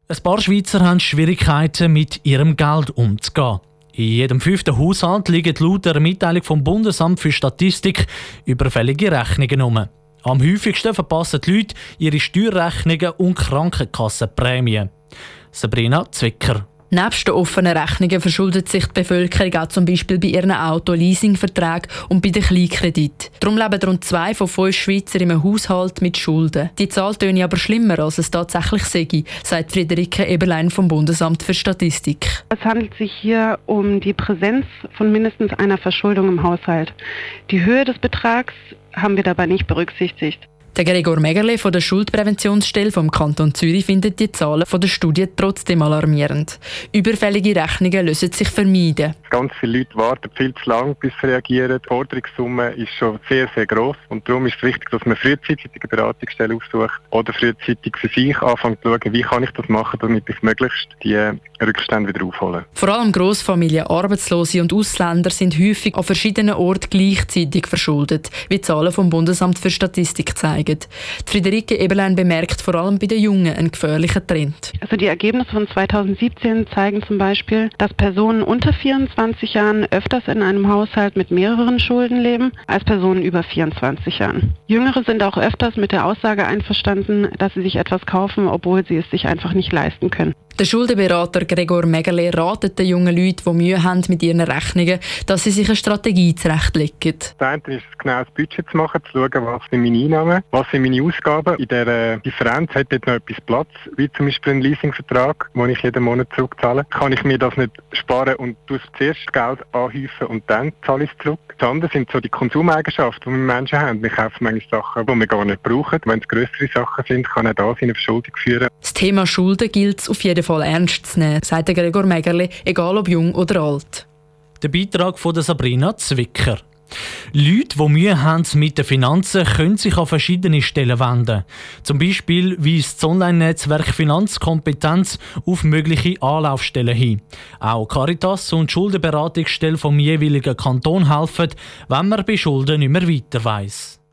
Ein paar Schweizer haben Schwierigkeiten, mit ihrem Geld umzugehen. In jedem 5. Haushalt liegen laut einer Mitteilung vom Bundesamt für Statistik überfällige Rechnungen um. Am häufigsten verpassen die Leute ihre Steuerrechnungen und Krankenkassenprämien. Sabrina Zwicker. Nebst den offenen Rechnungen verschuldet sich die Bevölkerung auch zum Beispiel bei ihren Auto-Leasing-Verträgen und bei den Kleinkrediten. Darum leben rund 2 von 5 Schweizer im Haushalt mit Schulden. Die Zahl töne aber schlimmer, als es tatsächlich sei, sagt Friederike Eberlein vom Bundesamt für Statistik. Es handelt sich hier um die Präsenz von mindestens einer Verschuldung im Haushalt. Die Höhe des Betrags haben wir dabei nicht berücksichtigt. Der Gregor Megerle von der Schuldpräventionsstelle vom Kanton Zürich findet die Zahlen von der Studie trotzdem alarmierend. Überfällige Rechnungen lassen sich vermeiden. Ganz viele Leute warten viel zu lange, bis sie reagieren. Die Forderungssumme ist schon sehr, sehr gross. Und darum ist es wichtig, dass man frühzeitig eine Beratungsstelle aufsucht oder frühzeitig für sich anfängt zu schauen, wie kann ich das machen, damit ich möglichst die Rückstände wieder aufholen. Vor allem Grossfamilien, Arbeitslose und Ausländer sind häufig an verschiedenen Orten gleichzeitig verschuldet, wie die Zahlen vom Bundesamt für Statistik zeigen. Die Friederike Eberlein bemerkt vor allem bei den Jungen einen gefährlichen Trend. Also die Ergebnisse von 2017 zeigen zum Beispiel, dass Personen unter 24 Jahren öfters in einem Haushalt mit mehreren Schulden leben, als Personen über 24 Jahren. Jüngere sind auch öfters mit der Aussage einverstanden, dass sie sich etwas kaufen, obwohl sie es sich einfach nicht leisten können. Der Schuldenberater Gregor Megerle ratet den jungen Leuten, die Mühe haben mit ihren Rechnungen, dass sie sich eine Strategie zurechtlegen. Das eine ist, ein genaues Budget zu machen, zu schauen, was sind meine Einnahmen, was sind meine Ausgaben. In dieser Differenz hat dort noch etwas Platz, wie zum Beispiel ein Leasingvertrag, den ich jeden Monat zurückzahle. Kann ich mir das nicht sparen und zuerst Geld anhäufen und dann zahle ich es zurück? Das andere sind so die Konsumeigenschaften, die wir Menschen haben. Wir kaufen manchmal Sachen, die wir gar nicht brauchen. Wenn es grössere Sachen sind, kann auch das in eine Verschuldung führen. Das Thema Schulden gilt es auf jeden Fall ernst zu nehmen, sagt Gregor Megerle, egal ob jung oder alt. Der Beitrag von Sabrina Zwicker. Leute, die Mühe haben mit den Finanzen, können sich an verschiedene Stellen wenden. Zum Beispiel weist das Online-Netzwerk Finanzkompetenz auf mögliche Anlaufstellen hin. Auch Caritas und die Schuldenberatungsstelle vom jeweiligen Kanton helfen, wenn man bei Schulden nicht mehr weiter weiss.